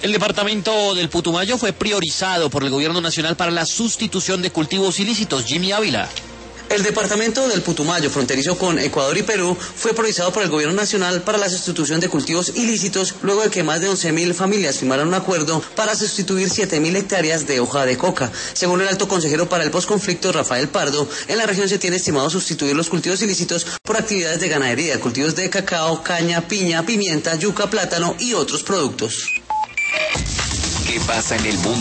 El departamento del Putumayo fue priorizado por el gobierno nacional para la sustitución de cultivos ilícitos. Jimmy Ávila. El departamento del Putumayo, fronterizo con Ecuador y Perú, fue priorizado por el gobierno nacional para la sustitución de cultivos ilícitos luego de que más de 11.000 familias firmaron un acuerdo para sustituir 7.000 hectáreas de hoja de coca. Según el alto consejero para el posconflicto, Rafael Pardo, en la región se tiene estimado sustituir los cultivos ilícitos por actividades de ganadería, cultivos de cacao, caña, piña, pimienta, yuca, plátano y otros productos. ¿Qué pasa en el mundo?